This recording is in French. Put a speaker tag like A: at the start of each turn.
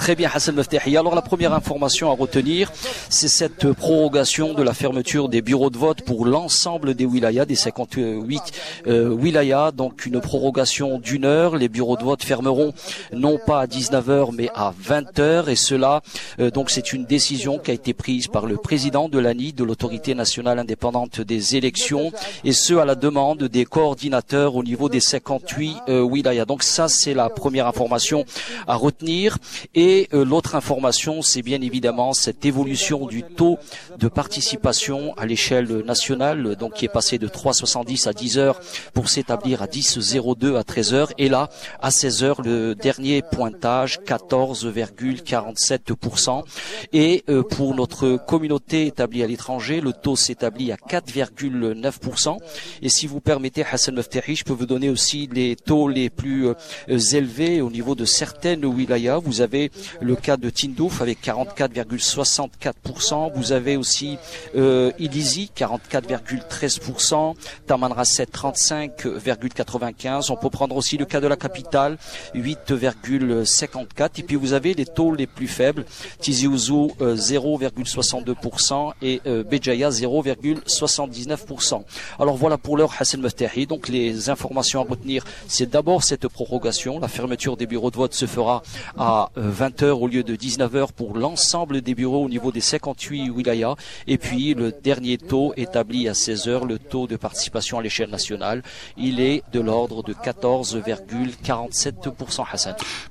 A: Très bien, Hassan Meftehi. Alors la première information à retenir, c'est cette prorogation de la fermeture des bureaux de vote pour l'ensemble des wilayas, des 58 wilayas. Donc une prorogation d'une heure. Les bureaux de vote fermeront non pas à 19h mais à 20h. Et cela, donc c'est une décision qui a été prise par le président de l'ANI, de l'Autorité nationale indépendante des élections, et ce à la demande des coordinateurs au niveau des 58 wilayas. Donc ça, c'est la première information à retenir. Et l'autre information, c'est bien évidemment cette évolution du taux de participation à l'échelle nationale, donc qui est passé de 3,70 à 10 heures pour s'établir à 10,02 à 13 heures. Et là, à 16 heures, le dernier pointage, 14,47%. Et pour notre communauté établie à l'étranger, le taux s'établit à 4,9%. Et si vous permettez, Hassan Meftehi, je peux vous donner aussi les taux les plus élevés au niveau de certaines wilayas. Vous avez le cas de Tindouf avec 44,64%. Vous avez aussi Ilizi, 44,13%. Tamanrasset, 35,95%. On peut prendre aussi le cas de la capitale, 8,54%. Et puis vous avez les taux les plus faibles, Tizi Ouzou 0,62% et Béjaïa 0,79%. Alors voilà pour l'heure, Hassan Meftehi. Donc les informations à retenir, c'est d'abord cette prorogation. La fermeture des bureaux de vote se fera à 20h au lieu de 19h pour l'ensemble des bureaux au niveau des 58 wilayas. Et puis le dernier taux établi à 16h, le taux de participation à l'échelle nationale, il est de l'ordre de 14,47%, Hassan.